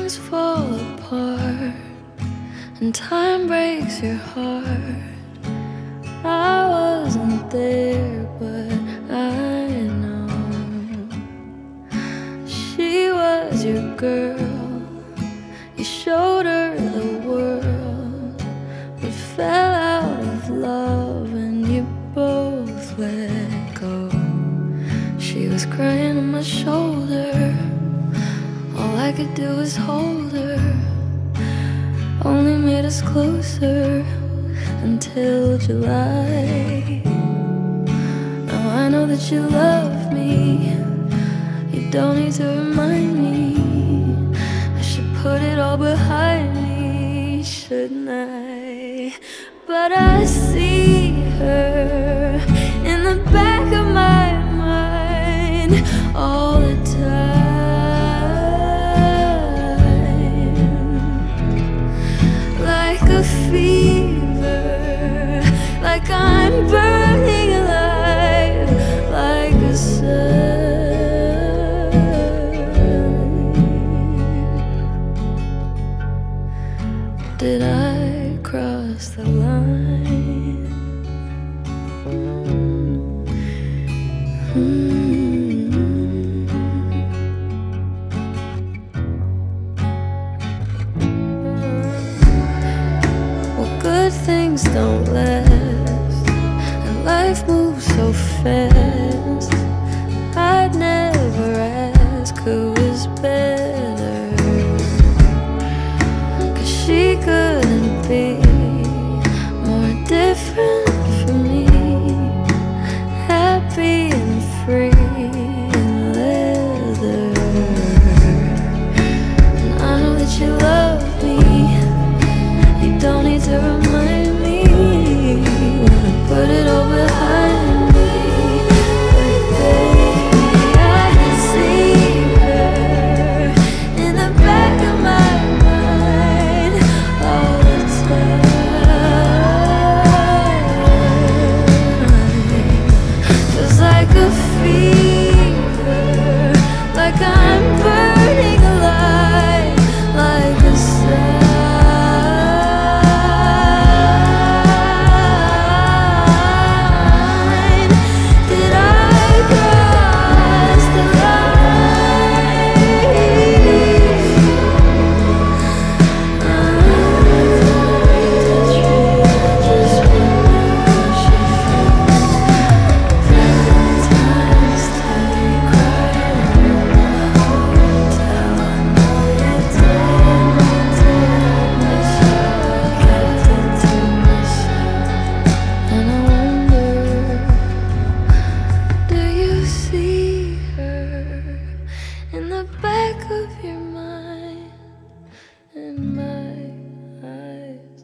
things fall apart and time breaks your heart. I wasn't there, but I know she was your girl. You showed her the world, but fell out of love and you both let go. She was crying on my shoulder, all I could do was hold her. Only made us closer until July. Now I know that you love me, you don't need to remind me. I should put it all behind me, shouldn't I? But I see her in the back of my mind all the time, like a fever, like I'm burning alive, like a sun. Did I cross the line? Well, good things don't last, and life moves so fast. I'd never ask who was better, 'cause she couldn't be more different from me. Happy and free in leather. And I know that you love me, you don't need to remind me. Wanna put it all behind me, but baby, I can see her in the back of my mind all the time. Feels like a fever, like I'm burning alive, like a sun. Did I cross the line? Just wonder how she feels. Valentine's Day, crying in the hotel. I know you didn't mean to hurt me, so I kept it to myself. And I wonder, do you see her in the back of your mind, in my eyes?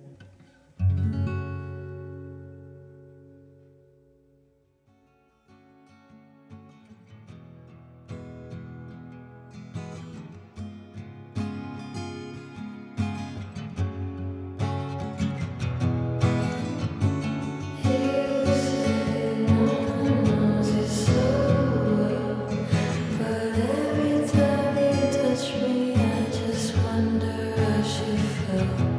You say no one knows you so well, but every time you touch me, I just wonder how she felt.